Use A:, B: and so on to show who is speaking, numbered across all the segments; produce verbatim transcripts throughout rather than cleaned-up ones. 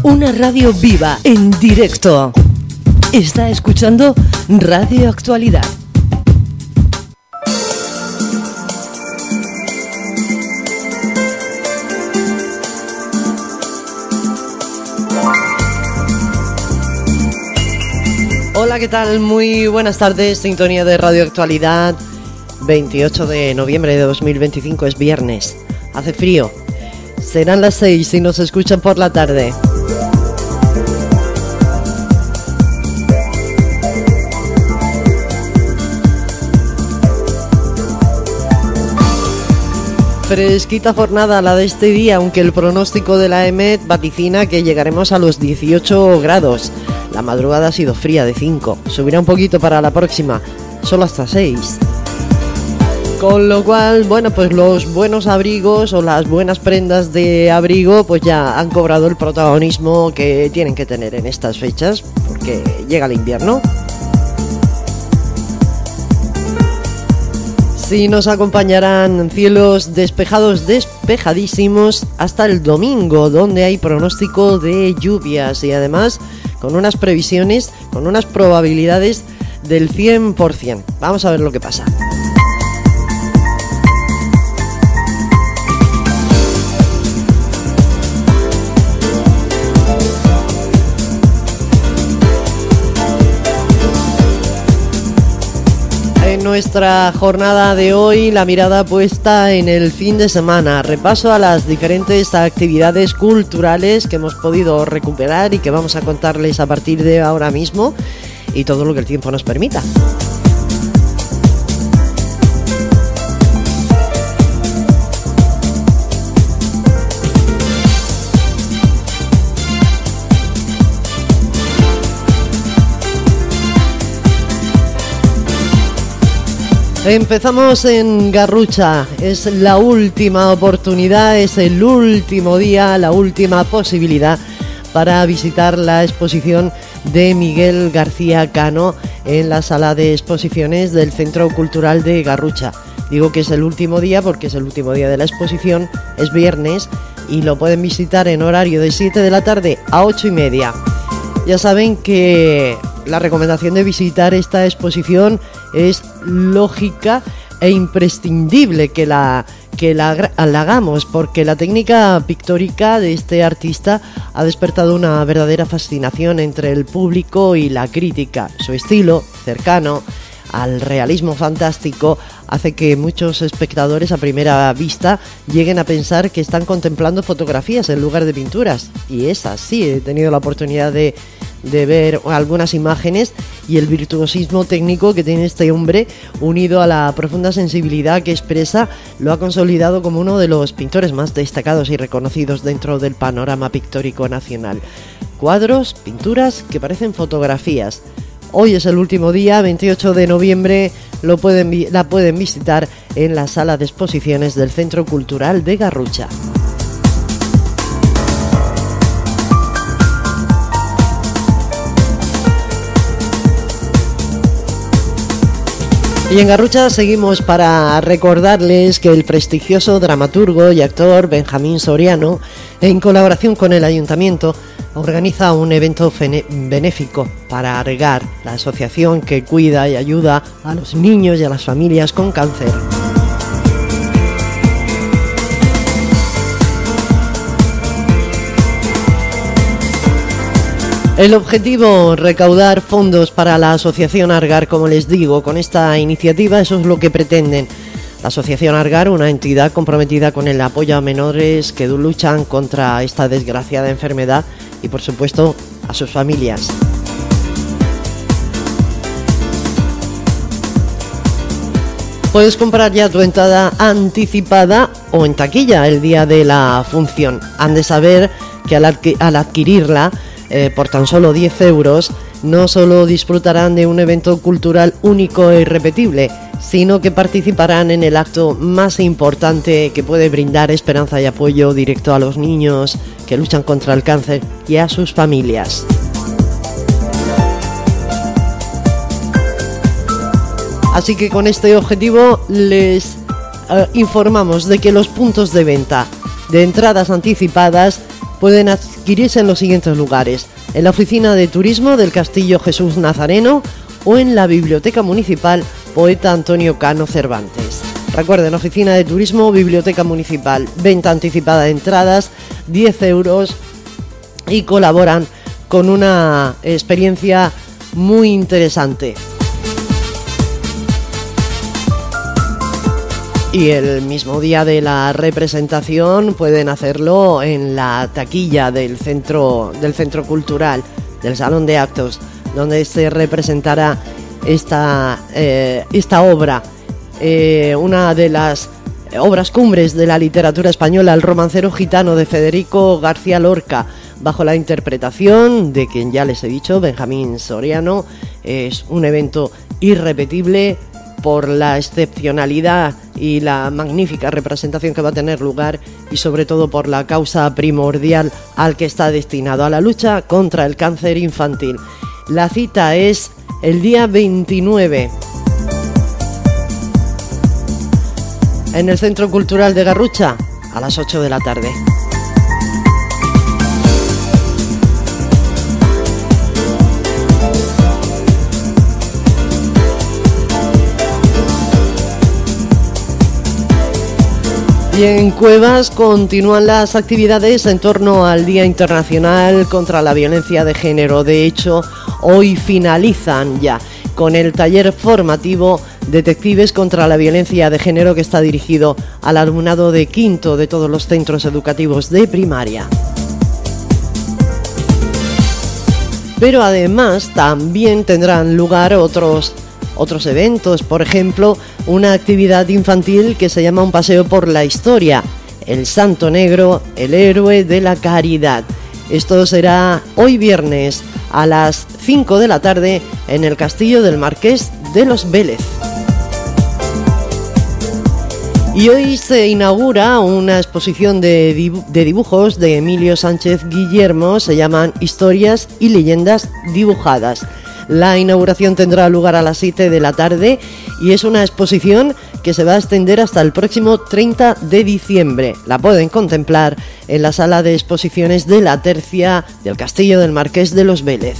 A: Una radio viva, en directo. Está escuchando Radio Actualidad. Hola, ¿qué tal? Muy buenas tardes, sintonía de Radio Actualidad. veintiocho de noviembre de dos mil veinticinco, es viernes. Hace frío. Serán las seis si nos escuchan por la tarde. Fresquita jornada la de este día, aunque el pronóstico de la EMET vaticina que llegaremos a los dieciocho grados. La madrugada ha sido fría de cinco, subirá un poquito para la próxima, solo hasta seis. Con lo cual, bueno, pues los buenos abrigos o las buenas prendas de abrigo pues ya han cobrado el protagonismo que tienen que tener en estas fechas, porque llega el invierno. Sí, nos acompañarán cielos despejados, despejadísimos, hasta el domingo, donde hay pronóstico de lluvias y además con unas previsiones, con unas probabilidades del cien por ciento. Vamos a ver lo que pasa. En nuestra jornada de hoy, la mirada puesta en el fin de semana. Repaso a las diferentes actividades culturales que hemos podido recuperar y que vamos a contarles a partir de ahora mismo, y todo lo que el tiempo nos permita. Empezamos en Garrucha, es la última oportunidad, es el último día, la última posibilidad para visitar la exposición de Miguel García Cano en la sala de exposiciones del Centro Cultural de Garrucha. Digo que es el último día porque es el último día de la exposición, es viernes y lo pueden visitar en horario de siete de la tarde a ocho y media. Ya saben que la recomendación de visitar esta exposición es lógica e imprescindible que la, que la, la hagamos, porque la técnica pictórica de este artista ha despertado una verdadera fascinación entre el público y la crítica. Su estilo, cercano al realismo fantástico, hace que muchos espectadores a primera vista lleguen a pensar que están contemplando fotografías en lugar de pinturas. Y es así, he tenido la oportunidad de, de ver algunas imágenes, y el virtuosismo técnico que tiene este hombre, unido a la profunda sensibilidad que expresa, lo ha consolidado como uno de los pintores más destacados y reconocidos dentro del panorama pictórico nacional. Cuadros, pinturas que parecen fotografías. Hoy es el último día, veintiocho de noviembre, lo pueden, la pueden visitar en la sala de exposiciones del Centro Cultural de Garrucha. Y en Garrucha seguimos para recordarles que el prestigioso dramaturgo y actor Benjamín Soriano, en colaboración con el Ayuntamiento, organiza un evento benéfico para Regar, la asociación que cuida y ayuda a los niños y a las familias con cáncer. El objetivo, recaudar fondos para la asociación Argar, como les digo, con esta iniciativa eso es lo que pretenden. La asociación Argar, una entidad comprometida con el apoyo a menores que luchan contra esta desgraciada enfermedad y, por supuesto, a sus familias. Puedes comprar ya tu entrada anticipada o en taquilla el día de la función. Han de saber que al, adqu- al adquirirla eh, por tan solo diez euros, no solo disfrutarán de un evento cultural único e irrepetible, sino que participarán en el acto más importante que puede brindar esperanza y apoyo directo a los niños que luchan contra el cáncer y a sus familias. Así que con este objetivo les eh, informamos de que los puntos de venta de entradas anticipadas pueden adquirirse en los siguientes lugares: en la oficina de turismo del Castillo Jesús Nazareno o en la Biblioteca Municipal Poeta Antonio Cano Cervantes. Recuerden, oficina de turismo, Biblioteca Municipal, venta anticipada de entradas, diez euros, y colaboran con una experiencia muy interesante. Y el mismo día de la representación pueden hacerlo en la taquilla del centro, del centro cultural, del salón de actos, donde se representará esta, eh, esta obra, eh, una de las obras cumbres de la literatura española, El romancero gitano de Federico García Lorca, bajo la interpretación de quien ya les he dicho, Benjamín Soriano. Es un evento irrepetible por la excepcionalidad y la magnífica representación que va a tener lugar, y sobre todo por la causa primordial al que está destinado, a la lucha contra el cáncer infantil. La cita es el día veintinueve en el Centro Cultural de Garrucha a las ocho de la tarde. Y en Cuevas continúan las actividades en torno al Día Internacional contra la Violencia de Género. De hecho, hoy finalizan ya con el taller formativo Detectives contra la Violencia de Género, que está dirigido al alumnado de quinto de todos los centros educativos de primaria. Pero además también tendrán lugar otros Otros eventos, por ejemplo, una actividad infantil que se llama Un paseo por la historia, El Santo Negro, el héroe de la caridad. Esto será hoy viernes a las cinco de la tarde en el Castillo del Marqués de los Vélez. Y hoy se inaugura una exposición de, dibu- de dibujos de Emilio Sánchez Guillermo, se llaman Historias y leyendas dibujadas. La inauguración tendrá lugar a las siete de la tarde y es una exposición que se va a extender hasta el próximo treinta de diciembre. La pueden contemplar en la sala de exposiciones de la Tercia del Castillo del Marqués de los Vélez.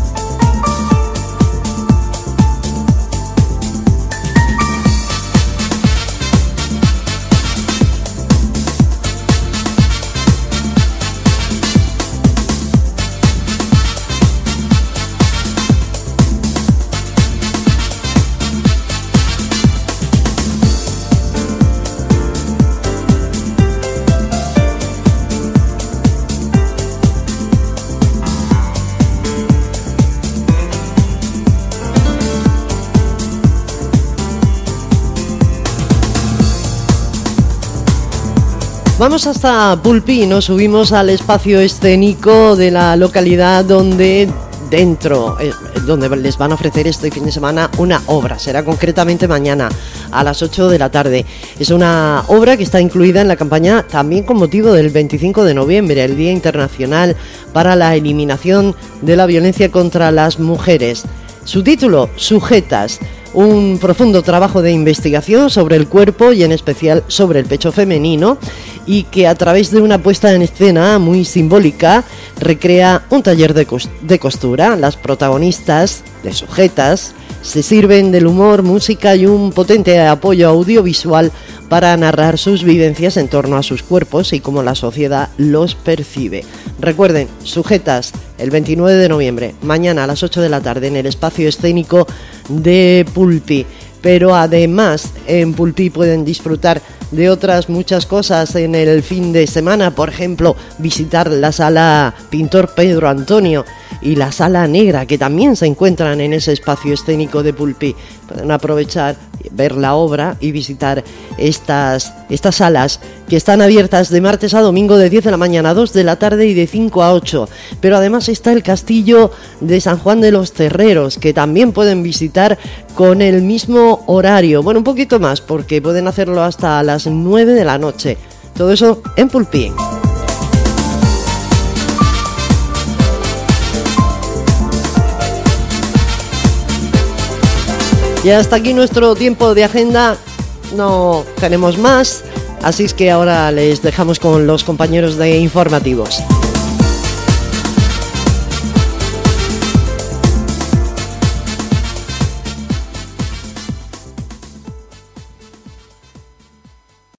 A: Vamos hasta Pulpí, nos subimos al espacio escénico de la localidad donde dentro, eh, donde les van a ofrecer este fin de semana una obra. Será concretamente mañana a las ocho de la tarde. Es una obra que está incluida en la campaña también con motivo del veinticinco de noviembre, el Día Internacional para la Eliminación de la Violencia contra las Mujeres. Su título, Sujetas. Un profundo trabajo de investigación sobre el cuerpo y en especial sobre el pecho femenino, y que a través de una puesta en escena muy simbólica recrea un taller de, cos- de costura. Las protagonistas de Sujetas se sirven del humor, música y un potente apoyo audiovisual para narrar sus vivencias en torno a sus cuerpos y cómo la sociedad los percibe. Recuerden, Sujetas, el veintinueve de noviembre, mañana a las ocho de la tarde en el espacio escénico de Pulpí. Pero además en Pulpí pueden disfrutar de otras muchas cosas en el fin de semana. Por ejemplo, visitar la sala Pintor Pedro Antonio y la Sala Negra, que también se encuentran en ese espacio escénico de Pulpí. Pueden aprovechar, ver la obra y visitar estas, estas salas, que están abiertas de martes a domingo de diez de la mañana a dos de la tarde y de cinco a ocho. Pero además está el Castillo de San Juan de los Terreros, que también pueden visitar con el mismo horario. Bueno, un poquito más, porque pueden hacerlo hasta las nueve de la noche. Todo eso en Pulpí. Y hasta aquí nuestro tiempo de agenda. No tenemos más, así es que ahora les dejamos con los compañeros de informativos.